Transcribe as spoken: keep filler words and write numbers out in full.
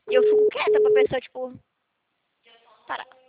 E eu fico quieta pra pessoa, tipo, parar.